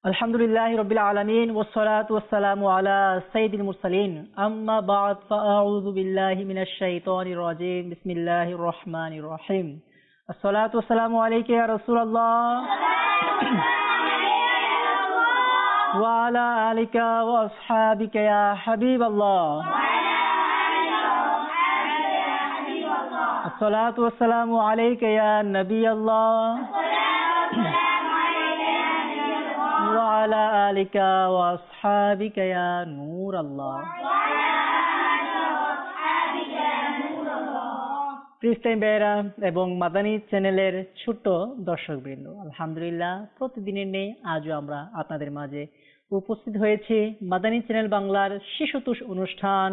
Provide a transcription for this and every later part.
আলহামদুলিল্লাহি রাব্বিল আলামিন ওয়াসসালাতু ওয়াসসালামু আলা সাইয়্যিদিল মুরসালিন আম্মা বা'দ ফাআউযু বিল্লাহি মিনাশ শাইতানির রাজীম বিসমিল্লাহির রহমানির রহিম আসসালাতু ওয়াসসালামু আলাইকা ইয়া রাসূলুল্লাহ ওয়া আলা আলিকা ওয়া আসহাবিকা ইয়া হাবিবাল্লাহ আসসালাতু ওয়াসসালামু আলাইকা ইয়া নবিয়াল্লাহ وعلى آلك وأصحابك يا نور الله ক্রিস্টান বেরা এবং মাদানী চ্যানেলের ছোট দর্শকবৃন্দ, আলহামদুলিল্লাহ প্রতিদিনের নেই আজও আমরা আপনাদের মাঝে উপস্থিত হয়েছি মাদানী চ্যানেল বাংলার শিশুতোষ অনুষ্ঠান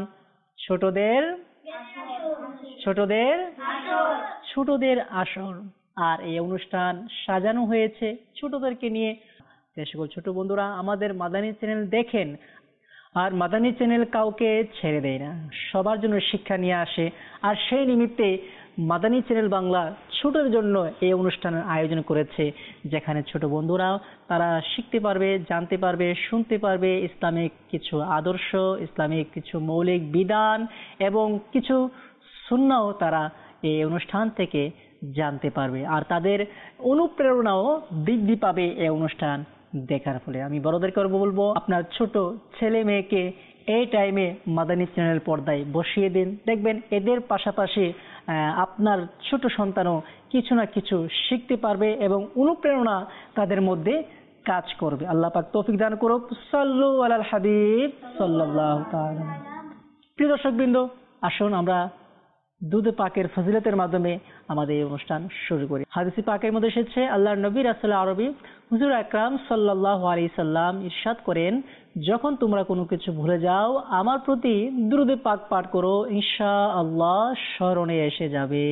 ছোটদের আসর। আর এই অনুষ্ঠান সাজানো হয়েছে ছোটদেরকে নিয়ে। যে সকল ছোট বন্ধুরা আমাদের মাদানী চ্যানেল দেখেন, আর মাদানী চ্যানেল কাউকে ছেড়ে দেয় না, সবার জন্য শিক্ষা নিয়ে আসে। আর সেই নিমিত্তে মাদানী চ্যানেল বাংলা ছোটদের জন্য এই অনুষ্ঠানের আয়োজন করেছে, যেখানে ছোট বন্ধুরা তারা শিখতে পারবে, জানতে পারবে, শুনতে পারবে ইসলামিক কিছু আদর্শ, ইসলামিক কিছু মৌলিক বিধান এবং কিছু সুন্নাহও তারা এই অনুষ্ঠান থেকে জানতে পারবে। আর তাদের অনুপ্রেরণাও বৃদ্ধি পাবে এই অনুষ্ঠান দেখার ফলে। আমি বড়দেরকে বলবো, আপনার ছোট ছেলে মেয়েকে এই টাইমে মাদানী চ্যানেল পর্দায় বসিয়ে দিন, দেখবেন এদের পাশাপাশি আপনার ছোট সন্তানও কিছু না কিছু শিখতে পারবে এবং অনুপ্রেরণা তাদের মধ্যে কাজ করবে। আল্লাহ পাক তৌফিক দান করুক। সাল্লু আলাল হাবিব সাল্লাল্লাহু তাআলা। প্রিয় দর্শকবৃন্দ, আসুন আমরা দুধ পাকের ফজিলতের মাধ্যমে আমাদের এই অনুষ্ঠান শুরু করি। হাদিসে পাকের মধ্যে এসেছে, আল্লাহর নবী রাসূল আরবি হুজুর আকরাম সাল্লাল্লাহু আলাইহি সাল্লাম ইরশাদ করেন, যখন তোমরা কোনো কিছু ভুলে যাও আমার প্রতি দুরূদ পাক পাঠ করো, ইনশাআল্লাহ স্মরণে এসে যাবে।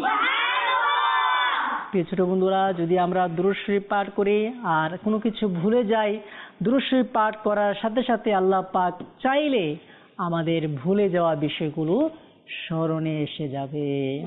প্রিয় ছোট বন্ধুরা, যদি আমরা দুরূদ শরীফ পাঠ করি আর কোনো কিছু ভুলে যাই, দুরূদ শরীফ পাঠ করার সাথে সাথে আল্লাহ পাক চাইলে আমাদের ভুলে যাওয়া বিষয়গুলো স্মরণে এসে যাবে।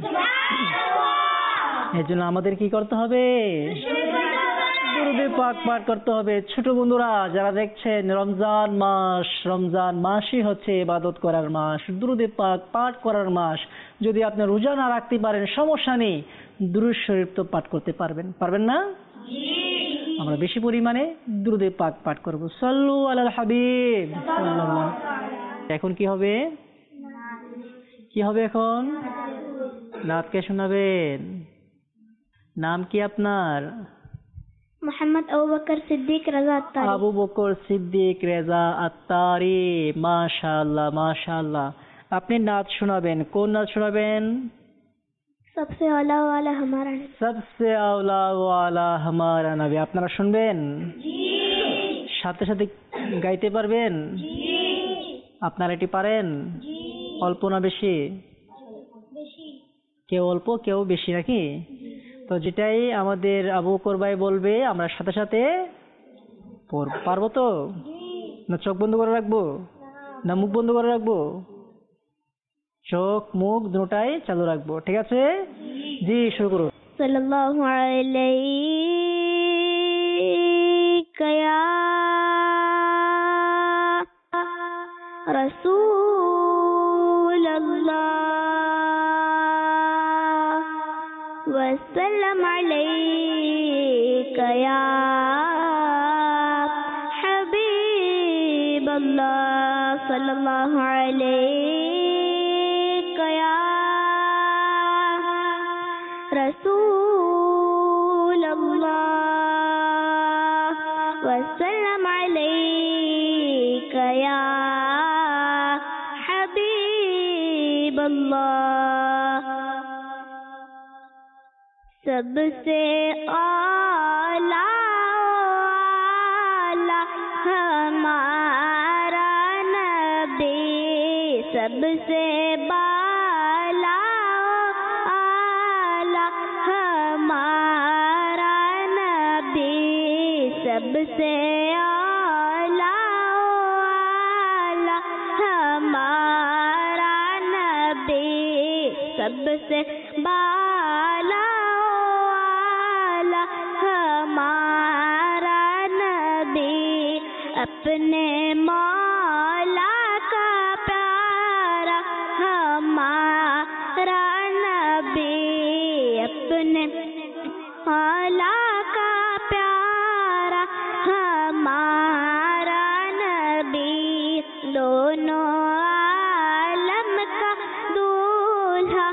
এর জন্য আমাদের কি করতে হবে? দুরূদ পাক পাঠ করতে হবে। ছোট বন্ধুরা যারা দেখছেন, রমজান মাসই হচ্ছে ইবাদত করার মাস, দুরূদ পাক পাঠ করার মাস। যদি আপনি রোজা না রাখতে পারেন সমস্যা নেই, দুরূদ শরীফ তো পাঠ করতে পারবেন না? আমরা বেশি পরিমাণে দুরূদ পাক পাঠ করব। সাল্লু আলাল হাবিব। এখন কি হবে? এখন নাত কে শোনাবেন? নাম কি আপনার? মোহাম্মদ আবু বকর সিদ্দিক রেজা আত্তারি। আবু বকর সিদ্দিক রেজা আত্তারি। মাশাআল্লাহ মাশাআল্লাহ। আপনি নাত শোনাবেন, কোন নাত শোনাবেন? সবসে আলা ওয়ালা হামারা নবী। সবসে আওলা ওয়ালা হামারা নবী। আপনারা শুনবেন? জি। সাথে সাথে গাইতে পারবেন? জি। আপনারা এটি পারেন? জি। অল্প না বেশি? বেশি। কেউ অল্প কেউ বেশি নাকি? তো যেটাই আমাদের আবু বকর ভাই বলবে আমরা সাথে সাথে পারবো তো? না চোখ বন্ধ করে রাখবো? না মুখ বন্ধ করে রাখবো? চোখ মুখ দুটাই চালু রাখবো, ঠিক আছে? জি, শুরু করুন। সাল্লাল্লাহু আলাইকা ইয়া রাসূলুল্লাহ ওয়া সাল্লাম আলাইকা ইয়া হাবিবাল্লাহ সাল্লাল্লাহু আলাইকা ইয়া রাসূলুল্লাহ ওয়া সাল্লাম আলাইকা ইয়া হাবিবাল্লাহ। सबसे आला हमारा नबी, सबसे बाला आला हमारा नबी, सबसे आला हमारा नबी, सबसे बाला हमारा नबी اپنے مولا کا پیارا ہمارا نبی، اپنے مولا کا پیارا ہمارا نبی، دونوں عالم کا دولہا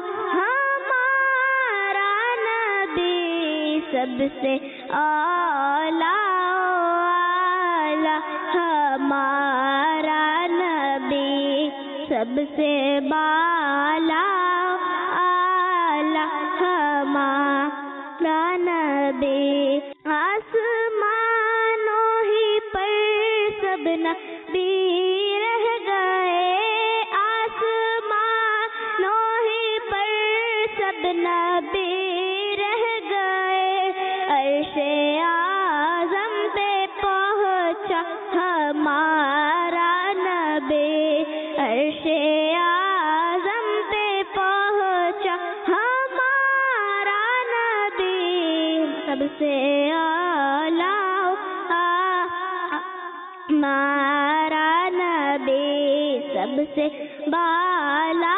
ہمارا نبی، سب سے اعلیٰ ہمارا نبی، سب سے بالا اعلیٰ ہمارا نبی، آسمانوں ہی پر سب نبی رہ گئے، آسمانوں ہی پر سب نبی رہ گئے، عرش اعظم پہ پہنچا ہمارا نبی، عرش اعظم پہ پہنچا ہمارا نبی، سب سے اعلیٰ ہمارا نبی، سب سے بالا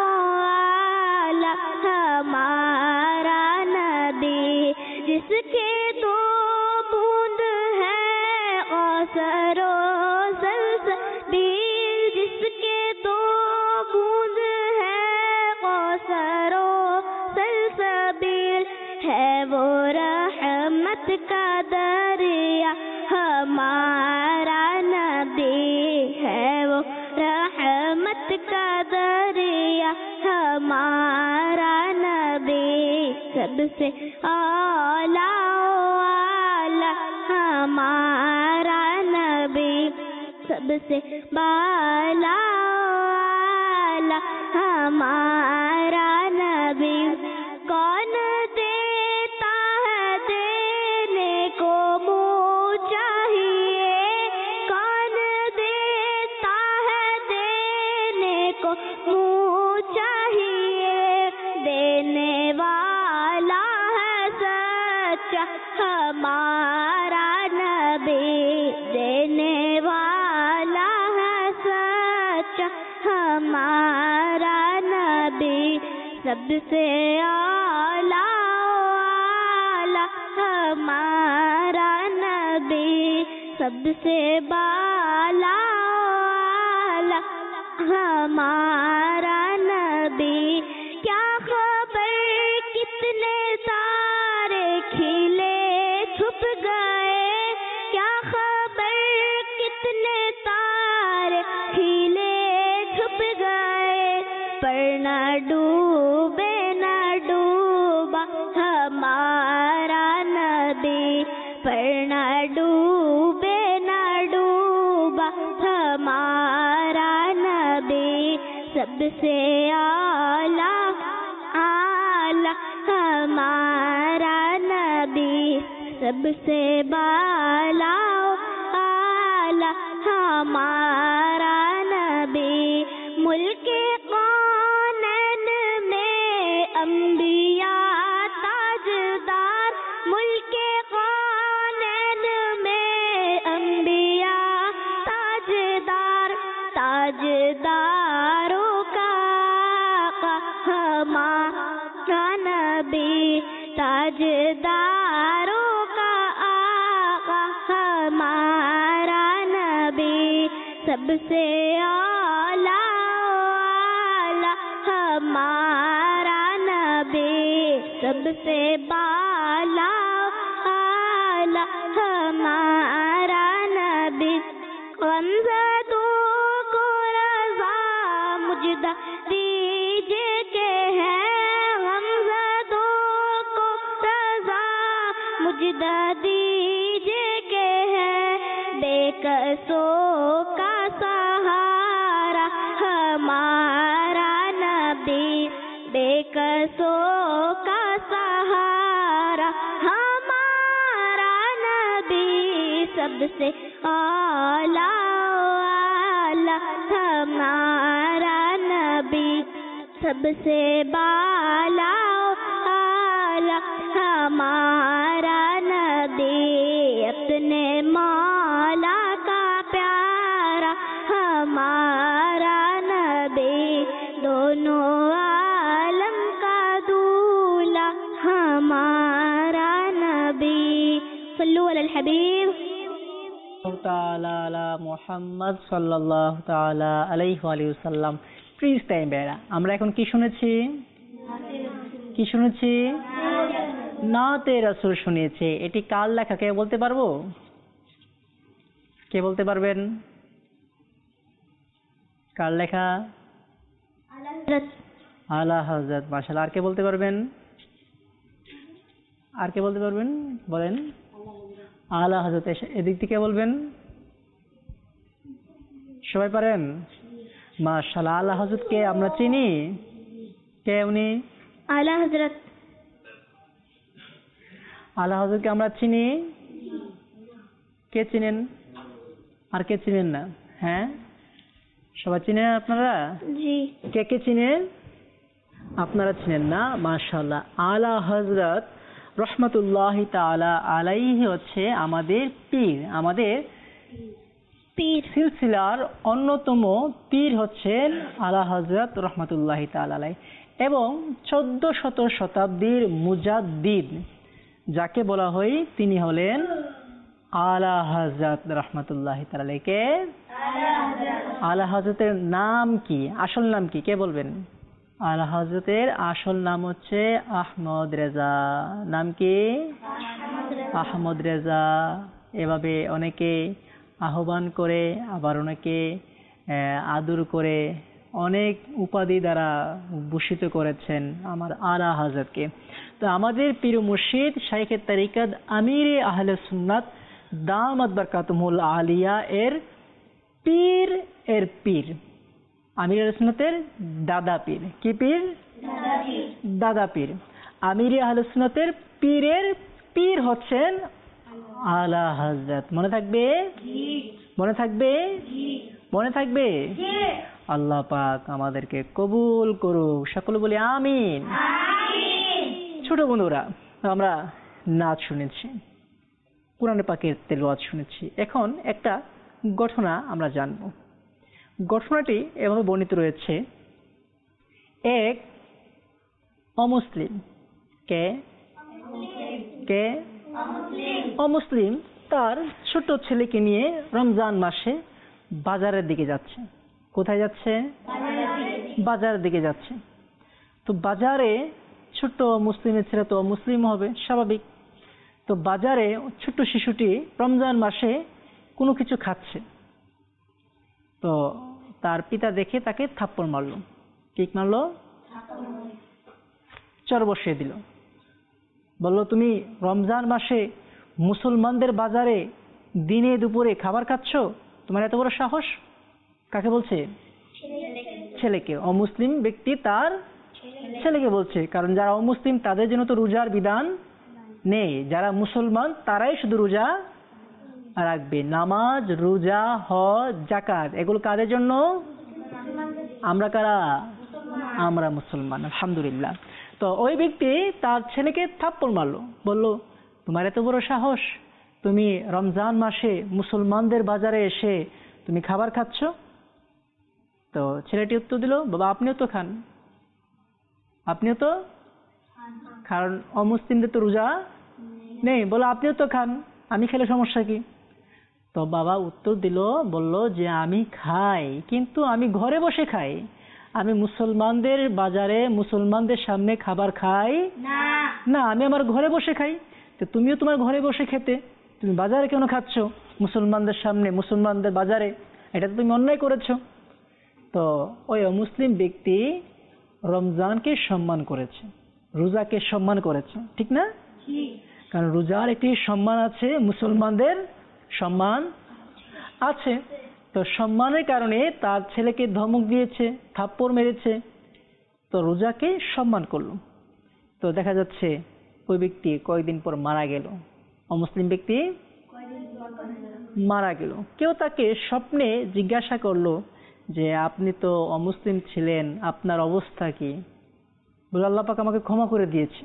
ہمارا نبی، جس کے دو بوند ہے کوثر و سلسبیل، جس کے دو بوند ہے کوثر و سلسبیل، ہے وہ رحمت کا دریا ہمارا نبی، ہے وہ رحمت کا دریا ہمارا نبی، سب سے اعلیٰ ہمارا نبی، سب سے بالا ہمارا نبی، کون دیتا ہے دینے کو منہ چاہیے، کون دیتا ہے دینے کو منہ چاہیے، دینے والا ہے سچا ہمارا نبی، دینے والا ہے سچا ہمارا نبی، سب سے اعلیٰ ہمارا نبی، سب سے بالا ہمارا نبی، کیا خبر کتنے تارے کھلے چھپ گئے، کیا خبر کتنے تارے کھلے چھپ گئے، پر نہ ڈوبے نہ ڈوبا ہمارا نبی، پر نہ ڈوبے نہ ڈوبا ہمارا نبی، سب سے اعلیٰ ہمارا نبی، سب سے بالا ہمارا نبی، ملک کونین میں انبیاء تاجدار، ملک کونین میں انبیاء تاجدار، تاجداروں کا آقا ہمارا نبی، تاجداروں کا آقا ہمارا نبی، سب سے اعلیٰ ہمارا نبی، سب سے بالا ہمارا نبی، غمزدوں کو رضا مجدہ دیجے کہ ہے، غمزدوں کو رضا مجدہ دیجے کہ ہے، بے قصوں کا سہارا ہمارا نبی، بے قصوں کا سہارا ہمارا نبی، سب سے اعلیٰ ہمارا نبی، سب سے بالا ہمارا نبی، اپنے مولا کا তাআলা আলা মুহাম্মদ সাল্লাল্লাহু তাআলা আলাইহি ওয়া সাল্লাম। প্লিজ টাইম বেড়া, আমরা এখন কি শুনেছি? কি শুনেছি? নাতে রাসূল শুনেছি। এটি কার লেখা কে বলতে পারবো? কে বলতে পারবেন? কার লেখা? আলা হযরত। মাশাআল্লাহ। আর কে বলতে পারবেন? আর কে বলতে পারবেন? বলেন। আলা হযরত। এদিক থেকে বলবেন। সবাই পারেন? মাশাআল্লাহ। আলা হযরত কে আমরা চিনি? কে উনি? আলা হযরত। আলা হযরতকে আমরা চিনি। কে চিনেন? আর কে চিনেন না? হ্যাঁ, সবাই চিনেন আপনারা? জি। কে কে চিনেন? আপনারা চিনেন না? মাশাআল্লাহ। আলা হযরত রহমাতুল্লাহি তাআলা আলাইহি হচ্ছে আমাদের পীর। আমাদের পীর। সিলসিলার অন্যতম পীর হচ্ছেন আলা হযরত রহমাতুল্লাহি তাআলা আলাইহি, এবং 14শত শতাব্দীর মুজাদ্দিদ যাকে বলা হয় তিনি হলেন আলা হযরত রহমাতুল্লাহি তাআলা আলাইহি। কে? আলা হযরতের নাম কি? আসল নাম কি? কে বলবেন? আলা হযরতের আসল নাম হচ্ছে আহমদ রেজা। নাম কি? আহমদ রেজা। এভাবে অনেকে আহ্বান করে, আবার অনেকে আদর করে, অনেক উপাধি দ্বারা ভূষিত করেছেন আমার আলা হযরতকে। তো আমাদের পীর মুর্শিদ শাইখে তরিকত আমিরে আহলে সুন্নাত দামাত বরকাতুহুল আলিয়া এর পীর, পীর আমির আহলে সুন্নাতের দাদা পীর। কি পীর? দাদা পীর। আমিরে আহলে সুন্নাতের পীরের পীর হচ্ছেন আলা হযরত। মনে থাকবে? মনে থাকবে? মনে থাকবে? আল্লাহ পাক আমাদেরকে কবুল করুক। সকলে বলি আমিন। ছোট বন্ধুরা, আমরা নাচ শুনেছি, কোরআন পাকের তেলাওয়াত শুনেছি। এখন একটা ঘটনা আমরা জানব। ঘটনাটি এভাবে বর্ণিত রয়েছে। এক অমুসলিম, কে কে অমুসলিম তার ছোট ছেলেকে নিয়ে রমজান মাসে বাজারের দিকে যাচ্ছে। কোথায় যাচ্ছে? বাজারের দিকে যাচ্ছে। তো বাজারে ছোট্ট মুসলিমের ছেলে তো মুসলিম হবে স্বাভাবিক। তো বাজারে ছোট্ট শিশুটি রমজান মাসে কোনো কিছু খাচ্ছে। তো তার পিতা দেখে তাকে থাপ্পড় মারলো। ঠিক মারলো? চর বসিয়ে দিল। বলল, তুমি রমজান মাসে মুসলমানদের বাজারে দিনে দুপুরে খাবার খাচ্ছ? তোমার এত বড় সাহস? কাকে বলছে? ছেলেকে। অমুসলিম ব্যক্তি তার ছেলেকে বলছে, কারণ যারা অমুসলিম তাদের জন্য তো রোজার বিধান নেই। যারা মুসলমান তারাই শুধু রোজা রাখবে। নামাজ, রোজা, হজ, যাকাত এগুলো কাদের জন্য? আমরা কারা? আমরা মুসলমান। আলহামদুলিল্লাহ। তো ওই ব্যক্তি তার ছেলেকে থাপ্পড় মারলো। বলল, তোমার এত বড় সাহস, তুমি রমজান মাসে মুসলমানদের বাজারে এসে তুমি খাবার খাচ্ছ? তো ছেলেটি উত্তর দিল, বাবা আপনিও তো খান, আপনিও তো, কারণ অমুসলিমদের তো রোজা নেই। বলো আপনিও তো খান, আমি খেলে সমস্যা কি? তো বাবা উত্তর দিল, বলল যে আমি খাই, কিন্তু আমি ঘরে বসে খাই। আমি মুসলমানদের বাজারে মুসলমানদের সামনে খাবার খাই না, আমি আমার ঘরে বসে খাই। তো তুমিও তোমার ঘরে বসে খেতে, তুমি বাজারে কেন খাচ্ছ মুসলমানদের সামনে, মুসলমানদের বাজারে? এটা তো তুমি অন্যায় করেছো। তো ওই মুসলিম ব্যক্তি রমজানকে সম্মান করেছে, রোজাকে সম্মান করেছে, ঠিক না? কারণ রোজার একটি সম্মান আছে, মুসলমানদের সম্মান আছে। তো সম্মানের কারণে তার ছেলেকে ধমক দিয়েছে, থাপ্পড় মেরেছে, তো রোজাকে সম্মান করলো। তো দেখা যাচ্ছে ওই ব্যক্তি কয়েকদিন পর মারা গেল। অমুসলিম ব্যক্তি মারা গেল। কেউ তাকে স্বপ্নে জিজ্ঞাসা করলো যে আপনি তো অমুসলিম ছিলেন, আপনার অবস্থা কি? বলে, আল্লাহ পাক আমাকে ক্ষমা করে দিয়েছে,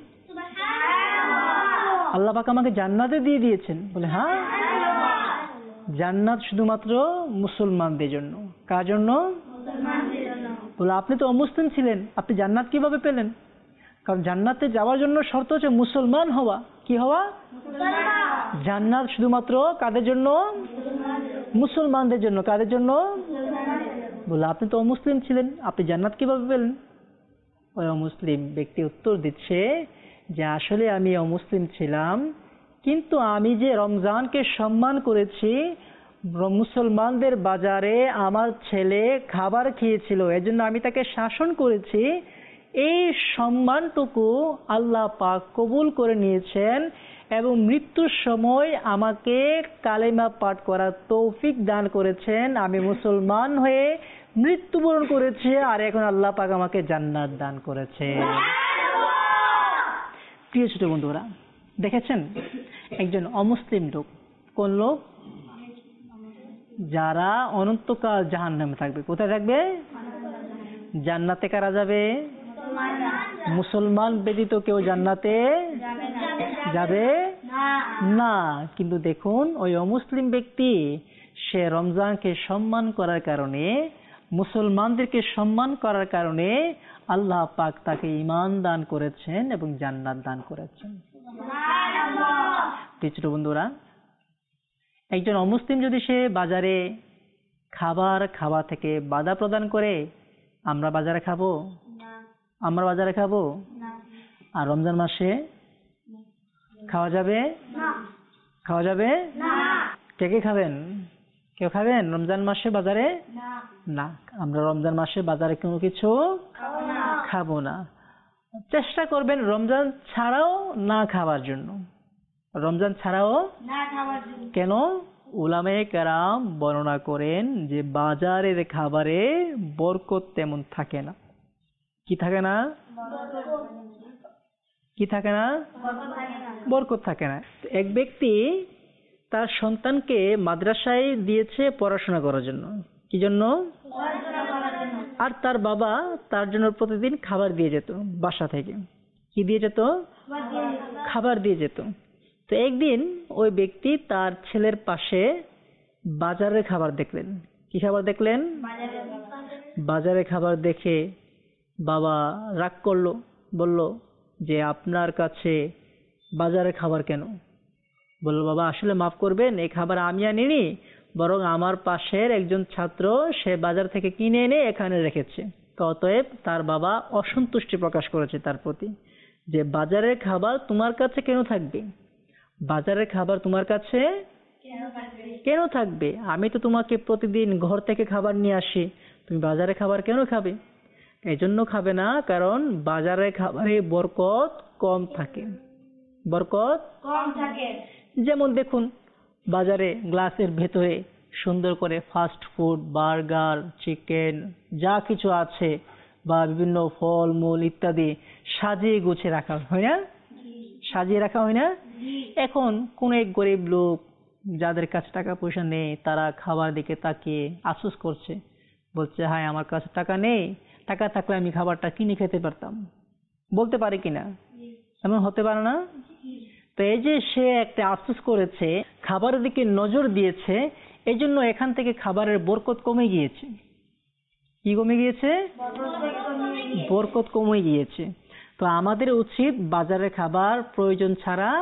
আল্লাহ পাক আমাকে জান্নাতে দিয়ে দিয়েছেন। বলে, হ্যাঁ, জান্নাত শুধুমাত্র মুসলমানদের জন্য। কার জন্য? বলে, আপনি তো অমুসলিম ছিলেন, আপনি জান্নাত কিভাবে পেলেন? কারণ জান্নাতে যাওয়ার জন্য শর্ত হচ্ছে মুসলমান হওয়া। কি হওয়া? জান্নাত শুধুমাত্র কাদের জন্য? মুসলমানদের জন্য। কাদের জন্য? বলে আপনি তো অমুসলিম ছিলেন, আপনি জান্নাত কিভাবে পেলেন? ওই অমুসলিম ব্যক্তি উত্তর দিচ্ছে যে আসলে আমি অমুসলিম ছিলাম, কিন্তু আমি যে রমজানকে সম্মান করেছি, মুসলমানদের বাজারে আমার ছেলে খাবার খেয়েছিল, এজন্য আমি তাকে শাসন করেছি। এই সম্মানটুকু আল্লাহ পাক কবুল করে নিয়েছেন এবং মৃত্যুর সময় আমাকে কালেমা পাঠ করার তৌফিক দান করেছেন। আমি মুসলমান হয়ে মৃত্যুবরণ করেছি, আর এখন আল্লাহ পাক আমাকে জান্নাত দান করেছে। প্রিয় ছোট বন্ধুরা, দেখেছেন একজন অমুসলিম লোক, কোন লোক? যারা অনন্তকাল জাহান্নামে থাকবে। কোথায় থাকবে? জান্নাতে কারা যাবে? মুসলমান ব্যতীত কেউ জান্নাতে যাবে না। কিন্তু দেখুন ওই অমুসলিম ব্যক্তি, সে রমজানকে সম্মান করার কারণে, মুসলমানদেরকে সম্মান করার কারণে আল্লাহ পাক তাকে ঈমান দান করেছেন এবং জান্নাত দান করেছেন। ছোট বন্ধুরা, একজন অমুসলিম যদি সে বাজারে খাবার খাওয়া থেকে বাধা প্রদান করে, আমরা বাজারে খাবো? আমরা বাজারে খাবো? আর রমজান মাসে খাওয়া যাবে? খাওয়া যাবে কে কে খাবেন? কেউ খাবেন রমজান মাসে বাজারে? না, আমরা রমজান মাসে বাজারে কোনো কিছু খাবো না। চেষ্টা করবেন রমজান ছাড়াও না খাওয়ার জন্য। রমজান ছাড়াও কেন? উলামায়ে কেরাম বর্ণনা করেন যে বাজারের খাবারে বরকত তেমন থাকে না। কি থাকে না? কি থাকে না? বরকত থাকে না। এক ব্যক্তি তার সন্তানকে মাদ্রাসায় দিয়েছে পড়াশোনা করার জন্য। কি জন্য? আর তার বাবা তার জন্য প্রতিদিন খাবার দিয়ে যেত বাসা থেকে। কি দিয়ে যেত? খাবার দিয়ে যেত। তো একদিন ওই ব্যক্তি তার ছেলের পাশে বাজারের খাবার দেখলেন। কি খাবার দেখলেন? বাজারের খাবার দেখে বাবা রাগ করলো, বলল যে আপনার কাছে বাজারের খাবার কেন? বলল বাবা আসলে মাফ করবেন, এই খাবার আমি আনিনি, বরং আমার পাশের একজন ছাত্র সে বাজার থেকে কিনে এনে এখানে রেখেছে। তো অতএব তার বাবা অসন্তুষ্টি প্রকাশ করেছে তার প্রতি, যে বাজারের খাবার তোমার কাছে কেন থাকবে? বাজারের খাবার তোমার কাছে কেন থাকবে? আমি তো তোমাকে প্রতিদিন ঘর থেকে খাবার নিয়ে আসি, তুমি বাজারে খাবার কেন খাবে? এই জন্য খাবে না, কারণ বাজারের খাবারে বরকত কম থাকে। বরকত কম থাকে। যেমন দেখুন বাজারে গ্লাসের ভেতরে সুন্দর করে ফাস্ট ফুড, বার্গার, চিকেন যা কিছু আছে বা বিভিন্ন ফল মূল ইত্যাদি সাজিয়ে গুছিয়ে রাখা হয় না? সাজিয়ে রাখা হয় না? এখন কোন এক গরিব লোক যাদের কাছে টাকা পয়সা নেই, তারা খাবার দিকে তাকিয়ে আফসোস করছে, বলছে হায় আমার কাছে টাকা নেই, টাকা থাকলে আমি খাবারটা কিনে খেতে পারতাম। বলতে পারে কিনা? এমন হতে পারে না? তো এই যে সে একটা আফসোস করেছে, খাবারের দিকে নজর দিয়েছে, এই জন্য এখান থেকে খাবারের বরকত কমে গিয়েছে। কি কমে গিয়েছে? বরকত কমে গিয়েছে। তো আমাদের উচিত বাজারের খাবার প্রয়োজন ছাড়া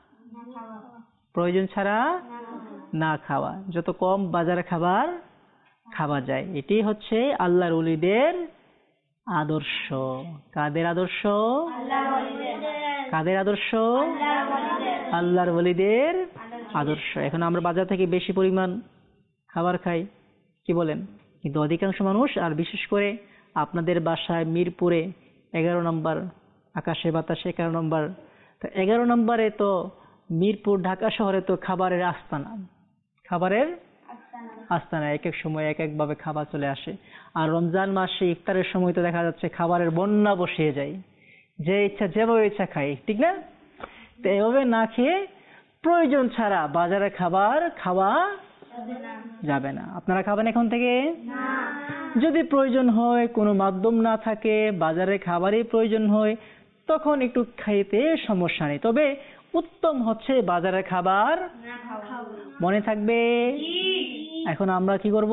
না খাওয়া, যত কম বাজারে খাবার খাওয়া যায়। এটি হচ্ছে আল্লাহর ওলিদের আদর্শ। কাদের আদর্শ? কাদের আদর্শ? আল্লাহর ওলিদের আদর্শ। এখন আমরা বাজার থেকে বেশি পরিমাণ খাবার খাই, কি বলেন? কিন্তু অধিকাংশ মানুষ, আর বিশেষ করে আপনাদের বাসায় মিরপুরে 11 নম্বর আকাশে বাতাসে 11 নম্বর, তো 11 নম্বরে তো মিরপুর ঢাকা শহরে তো খাবারের আস্তানা। খাবারের আস্তানা, এক এক সময় এক এক ভাবে খাবার চলে আসে। আর রমজান মাসে ইফতারের সময় তো দেখা যাচ্ছে খাবারের বন্যা বসিয়ে যায়, যে ইচ্ছা যেভাবে ইচ্ছা খাই, ঠিক না? তো এভাবে না খেয়ে প্রয়োজন ছাড়া বাজারে খাবার খাওয়া যাবে না। আপনারা খাবেন এখন থেকে? যদি প্রয়োজন হয়, কোনো মাধ্যম না থাকে, বাজারে খাবারই প্রয়োজন হয়, তখন একটু খাইতে সমস্যা নেই। তবে উত্তম হচ্ছে বাজারের খাবার মনে থাকবে। এখন আমরা কি করব?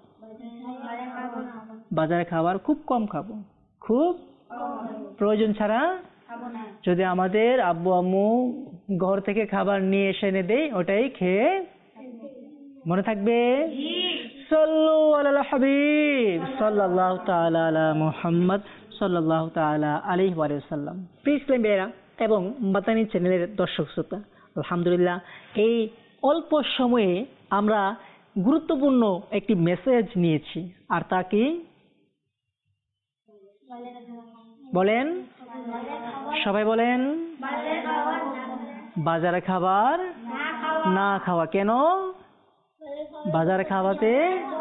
বাজারে খাবার খুব কম খাবো, খুব প্রয়োজন ছাড়া। যদি আমাদের আব্বু আম্মু ঘর থেকে খাবার নিয়ে এসে এনে দেয়, ওটাই খেয়ে মনে থাকবে? সাল্লু আলাল হাবিব সাল্লাল্লাহু তাআলা আলা মুহাম্মদ সাল্লাল্লাহু তাআলা আলাইহি ওয়া সাল্লাম। প্রিয় ইসলাম ভাইয়েরা এবং মাদানী চ্যানেলের দর্শক শ্রোতা, আলহামদুলিল্লাহ এই অল্প সময়ে আমরা গুরুত্বপূর্ণ একটি মেসেজ নিয়েছি। আর তা কি বলেন? সবাই বলেন। বাজারে খাবার না খাওয়া। কেন? বাজারে খাওয়াতে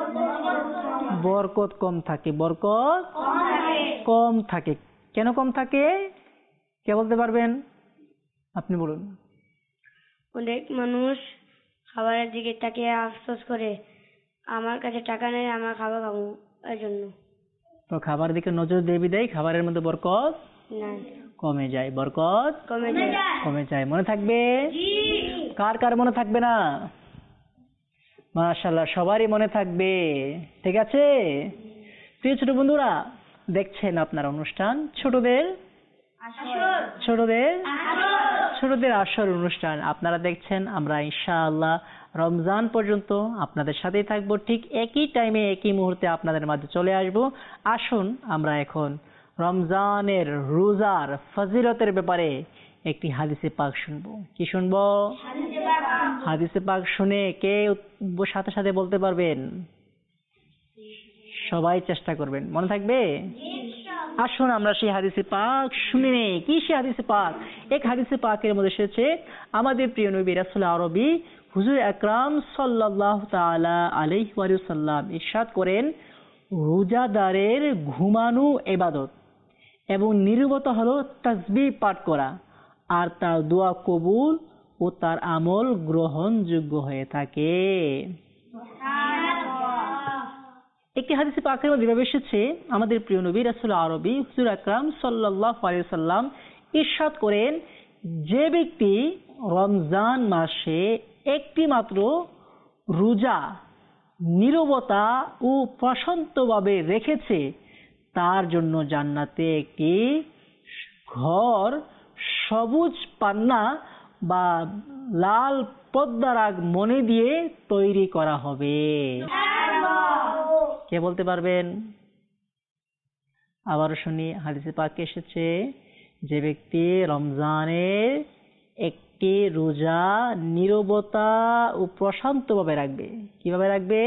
বরকত কম থাকে। বরকত কম থাকে। কেন কম থাকে? কে বলতে পারবেন? আপনি বলুন। অনেক মানুষ খাবারের দিকে তাকিয়ে আফসোস করে, আমার কাছে টাকা নেই, আমরা খাবার খাবো, এই জন্য। তো খাবার দিকে নজর দেবী দেয়, খাবারের মধ্যে বরকত নাই, কমে যায়। বরকত কমে যায়। মনে থাকবে? কার কার মনে থাকবে না? মাশাআল্লাহ, সবারই মনে থাকবে। ঠিক আছে প্রিয় ছোট বন্ধুরা, দেখছেন আপনার অনুষ্ঠান ছোটদের আসর অনুষ্ঠান আপনারা দেখছেন। আমরা ইনশাআল্লাহ রমজান পর্যন্ত আপনাদের সাথেই থাকবো। ঠিক একই টাইমে একই মুহূর্তে আপনাদের মাঝে চলে আসব। আসুন আমরা এখন রমজানের রোজার ফজিলতের ব্যাপারে একটি হাদিসে পাক শুনবো। কি শুনবো? হাদিসে পাক শুনে কে সাথে সাথে বলতে পারবেন? সবাই চেষ্টা করবেন। মনে থাকবে? আসুন আমরা সেই হাদিসে পাক শুনে নেই। কি সেই হাদিসে পাক? এক হাদিসে পাকের মধ্যে এসেছে, আমাদের প্রিয় নবী রাসূল আরবি হুজুর আকরাম সাল্লাল্লাহু তাআলা আলাইহি ওয়া সাল্লাম ইরশাদ করেন, রোজাদারের ঘুমানো ইবাদত এবং নীরবতা হলো তাসবিহ পাঠ করা, আর তার দোয়া কবুল ও তার আমল গ্রহণযোগ্য হয়ে থাকে। একটি হাদিসে পাকের মধ্যে এভাবে এসেছে, আমাদের প্রিয় নবী রাসূল আরবি হুজুর আকরাম সাল্লাল্লাহু আলাইহি সাল্লাম ইরশাদ করেন, যে ব্যক্তি রমজান মাসে একটি মাত্র রোজা নীরবতা ও প্রশান্তভাবে রেখেছে, তার জন্য জান্নাতে একটি ঘর সবুজ পান্না বা লাল পদ্মার মণি দিয়ে তৈরি করা হবে। কে বলতে পারবেন? আবারও শুনি। হাদিসে পাকে এসেছে, যে ব্যক্তি রমজানের একটি রোজা নীরবতা ও প্রশান্তভাবে রাখবে। কিভাবে রাখবে?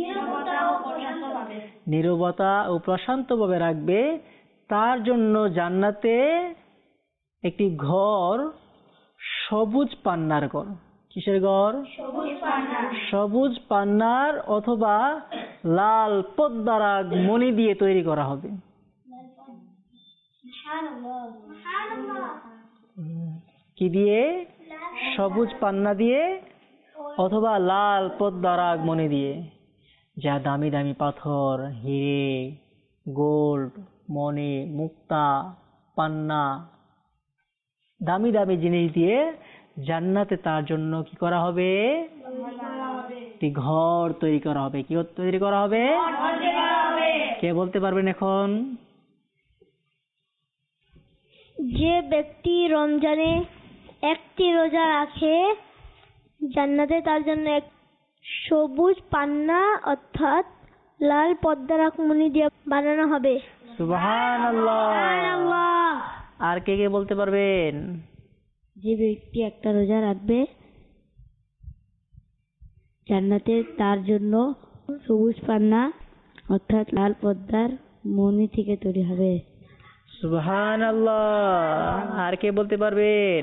নীরবতা ও প্রশান্তভাবে রাখবে, তার জন্য জান্নাতে একটি ঘর সবুজ পান্নার ঘর। কিসের ঘর? সবুজ পান্নার অথবা লাল পদ্মার মণি দিয়ে তৈরি করা হবে। কি দিয়ে? সবুজ পান্না দিয়ে অথবা লাল পদ্মার মণি দিয়ে, যা দামি দামি পাথর, হিরে, গোল্ড, মণি, মুক্তা, পান্না, দামি দামি জিনিস দিয়ে জান্নাতে তার জন্য কি করা হবে? একটি ঘর তৈরি করা হবে। কি তৈরি করা হবে? কে বলতে পারবেন এখন? যে ব্যক্তি রমজানে একটি রোজা রাখে, জান্নাতে তার জন্য এক সবুজ পান্না অর্থাৎ লাল পদ্মার মণি দিয়ে বানানো হবে। সুবহানাল্লাহ। আর কে কে বলতে পারবেন? যে ব্যক্তি একটা রোজা রাখবে, জান্নাতে তার জন্য সবুজ পান্না অর্থাৎ লাল পদ্মার মণি থেকে তৈরি হবে। সুবহানাল্লাহ। আর কে বলতে পারবেন?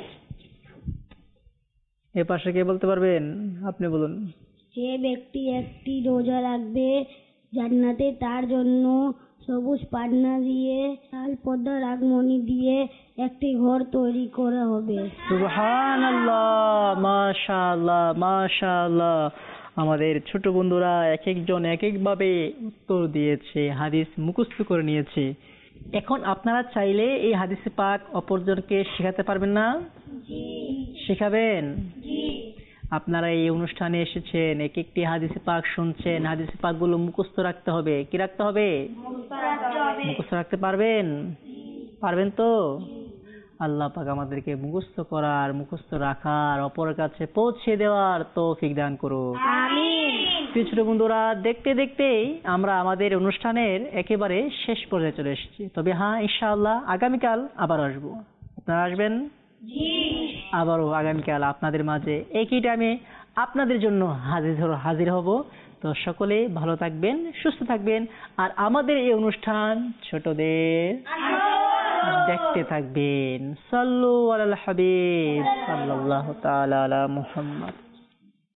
এ পাশে কে বলতে পারবেন? আপনি বলুন। যে ব্যক্তি একটি রোজা রাখবে, জান্নাতে তার জন্য সবুজ পান্না দিয়ে লাল পদ্মার আগমনী দিয়ে একটি ঘর তৈরি করা হবে। সুবহানাল্লাহ, মাশাআল্লাহ, মাশাআল্লাহ। আমাদের ছোট বন্ধুরা এক একজন এক এক ভাবে উত্তর দিয়েছে, হাদিস মুখস্থ করে নিয়েছে। এখন আপনারা চাইলে এই হাদিসে পাক অপরজনকে শেখাতে পারবেন না? শেখাবেন? আপনারা এই অনুষ্ঠানে এসেছেন, এক একটি হাদিসে পাক শুনছেন, হাদিসে পাক গুলো মুখস্থ রাখতে হবে। কি রাখতে হবে? মুখস্থ রাখতে পারবেন? পারবেন তো? আল্লাহ পাক আমাদেরকে মুখস্থ করার, মুখস্থ রাখার, অপরের কাছে পৌঁছে দেওয়ার তৌফিক দান করুন। প্রিয় ছোট বন্ধুরা, দেখতে দেখতেই আমরা আমাদের অনুষ্ঠানের একেবারে শেষ পর্যায়ে চলে এসেছি। তবে হ্যাঁ, ইনশাআল্লাহ আগামীকাল আবার আসবো। আপনারা আসবেন? আবারও আগামীকাল আপনাদের মাঝে একই টাইমে আপনাদের জন্য হাজির হব। তো সকলে ভালো থাকবেন, সুস্থ থাকবেন, আর আমাদের এই অনুষ্ঠান ছোটদের দেখতে থাকবেন। সাল্লু আলাল হাবিব সাল্লাল্লাহু তাআলা আলা মুহাম্মদ।